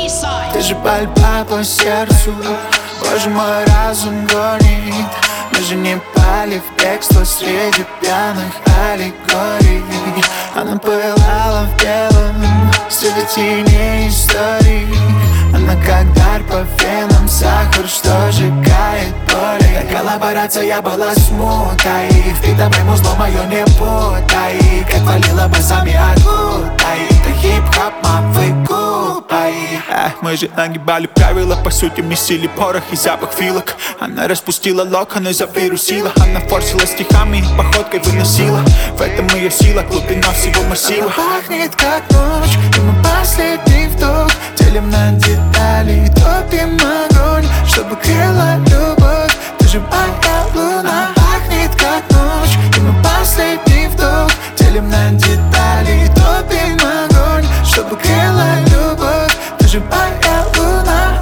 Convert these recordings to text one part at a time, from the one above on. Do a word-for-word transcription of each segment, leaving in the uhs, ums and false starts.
Ты же пальба по сердцу, боже мой, разум гонит. Мы же не пали в бегство среди пьяных аллегорий. Она пылала в белом среди теней историй. Она как дар по венам, сахар, что сжигает боли. Та коллаборация была смутой, впитывай музло мое не путай. Как валила басами окутай, это хип-хоп, мавы губай. Эх, мы же нагибали правила, по сути месили порох и запах филок. Она распустила локоны, завирусила. Она форсила стихами, походкой выносила. В этом ее сила, глубина всего массива. Она пахнет как ночь, и мы последний вдох делим на детали, топим огонь, чтобы крыла любовь. Ты же моя луна. Она пахнет как ночь, и мы последний вдох делим на детали, топим огонь, чтобы крыла любовь. Ты же моя луна.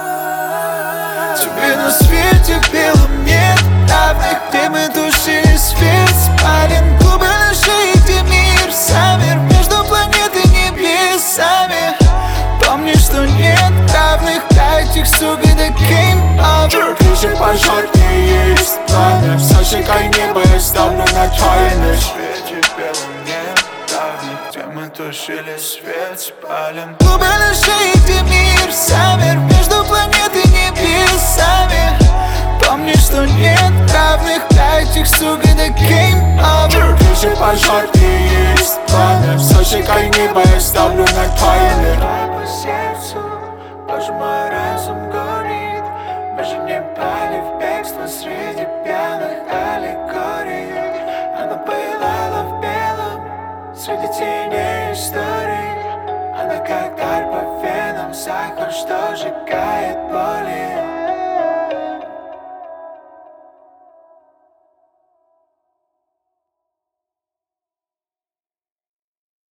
Тебе на свете белом нет равных, где мы тушили свет. Спален губы на шее, где мир замер между планетой и небесами. Помни, что нет равных для этих сук, это game over. Ты же пожар, не есть пламя, сожигай небо, я ставлю на таймер. В свете белом нет равных, где мы тушили свет. Спален губы на шее, где мир замер между планетой и небесами. Помни, что нет равных для этих сук, это game over. Ты же пожар, не есть пламя, сожигай небо, я ставлю на таймер. По сердцу, боже мой, разум горит. Мы же не пали в бегство среди пьяных аллегорий. Она пылала в белом среди теней историй. Она как дар по венам, сахар, что сжигает